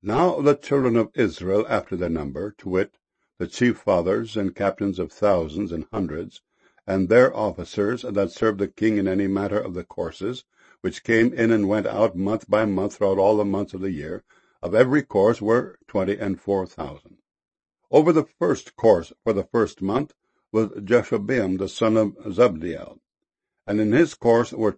Now the children of Israel after their number, to wit, the chief fathers and captains of thousands and hundreds, and their officers that served the king in any matter of the courses, which came in and went out month by month throughout all the months of the year, of every course were 24,000. Over the first course for the first month was Jeshobeam the son of Zabdiel, and in his course were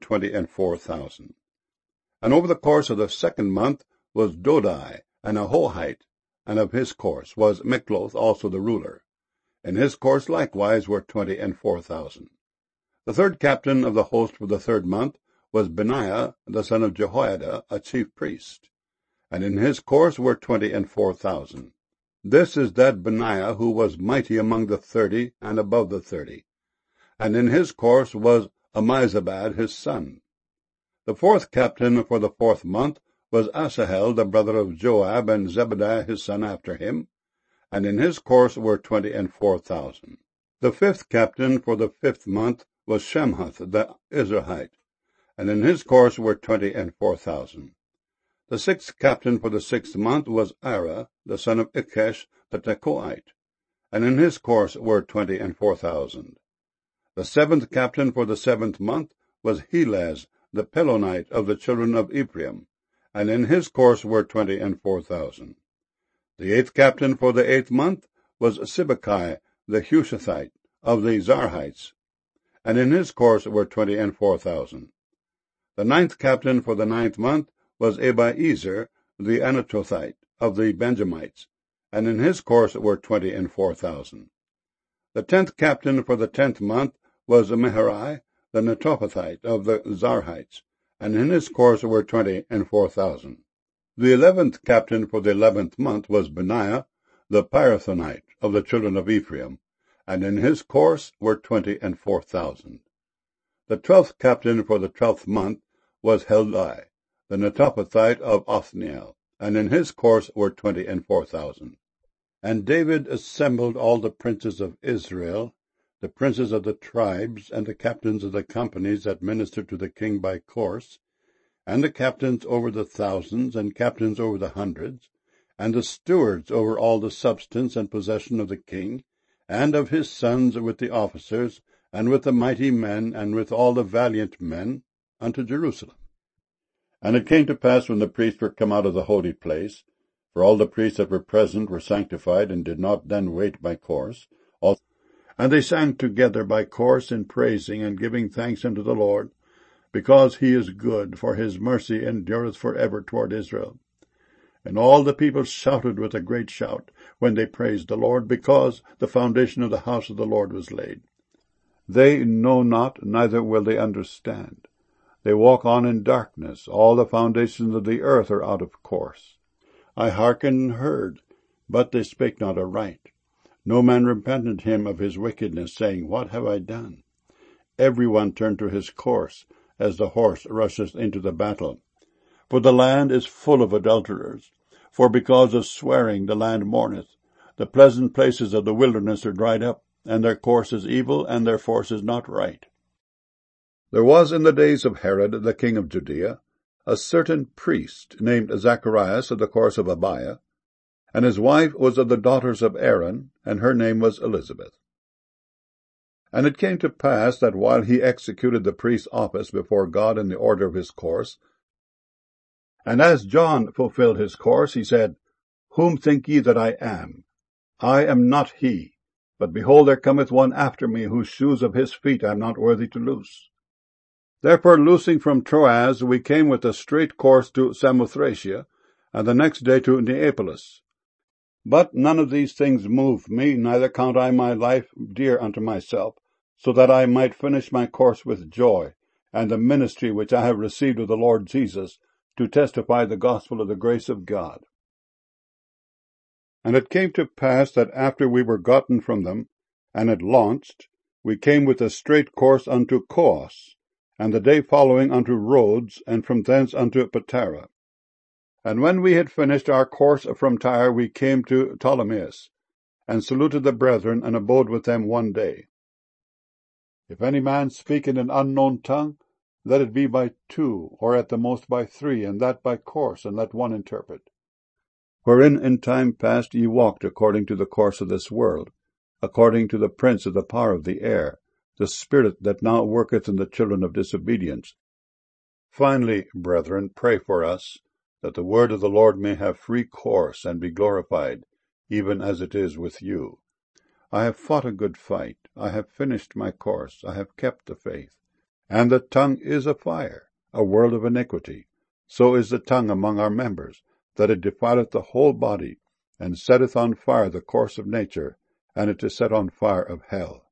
24,000. And over the course of the second month was Dodai and Ahohite, and of his course was Mikloth also the ruler. In his course likewise were 24,000. The third captain of the host for the third month was Benaiah the son of Jehoiada, a chief priest, and in his course were 24,000. This is that Benaiah who was mighty among the 30 and above the 30, and in his course was Ammizabad his son. The fourth captain for the fourth month was Asahel the brother of Joab, and Zebadiah his son after him, and in his course were 24,000. The fifth captain for the fifth month was Shemhath the Izrahite, and in his course were 24,000. The sixth captain for the sixth month was Ira the son of Ikesh the Tekoite, and in his course were 24,000. The seventh captain for the seventh month was Helez the Pelonite of the children of Ephraim, and in his course were 24,000. The eighth captain for the eighth month was Sibbecai the Hushathite of the Zarhites, and in his course were 24,000. The ninth captain for the ninth month was Abiezer the Anatothite of the Benjamites, and in his course were 24,000. The 10th captain for the 10th month was Meharai the Netophathite of the Zarhites, and in his course were 24,000. The 11th captain for the 11th month was Benaiah the Pirathonite of the children of Ephraim, and in his course were 24,000. The 12th captain for the 12th month was Heldai the Netophathite of Othniel, and in his course were 24,000. And David assembled all the princes of Israel, the princes of the tribes, and the captains of the companies that ministered to the king by course, and the captains over the thousands, and captains over the hundreds, and the stewards over all the substance and possession of the king, and of his sons with the officers, and with the mighty men, and with all the valiant men, unto Jerusalem. And it came to pass, when the priests were come out of the holy place, for all the priests that were present were sanctified, and did not then wait by course, and they sang together by course in praising and giving thanks unto the Lord, because he is good, for his mercy endureth for ever toward Israel. And all the people shouted with a great shout, when they praised the Lord, because the foundation of the house of the Lord was laid. They know not, neither will they understand. They walk on in darkness, all the foundations of the earth are out of course. I hearkened and heard, but they spake not aright. No man repented him of his wickedness, saying, What have I done? Every one turned to his course, as the horse rusheth into the battle. For the land is full of adulterers. For because of swearing the land mourneth. The pleasant places of the wilderness are dried up, and their course is evil, and their force is not right. There was in the days of Herod the king of Judea a certain priest named Zacharias of the course of Abiah, and his wife was of the daughters of Aaron, and her name was Elizabeth. And it came to pass that while he executed the priest's office before God in the order of his course, and as John fulfilled his course, he said, Whom think ye that I am? I am not he, but behold, there cometh one after me, whose shoes of his feet I am not worthy to loose. Therefore, loosing from Troas, we came with a straight course to Samothracia, and the next day to Neapolis. But none of these things moved me, neither count I my life dear unto myself, so that I might finish my course with joy, and the ministry which I have received of the Lord Jesus, to testify the gospel of the grace of God. And it came to pass that after we were gotten from them, and had launched, we came with a straight course unto Coos, and the day following unto Rhodes, and from thence unto Patara. And when we had finished our course from Tyre, we came to Ptolemais, and saluted the brethren, and abode with them one day. If any man speak in an unknown tongue, let it be by two, or at the most by three, and that by course, and let one interpret. wherein in time past ye walked according to the course of this world, according to the prince of the power of the air, the spirit that now worketh in the children of disobedience. Finally, brethren, pray for us, that the word of the Lord may have free course and be glorified, even as it is with you. I have fought a good fight, I have finished my course, I have kept the faith. And the tongue is a fire, a world of iniquity. So is the tongue among our members, that it defileth the whole body, and setteth on fire the course of nature, and it is set on fire of hell.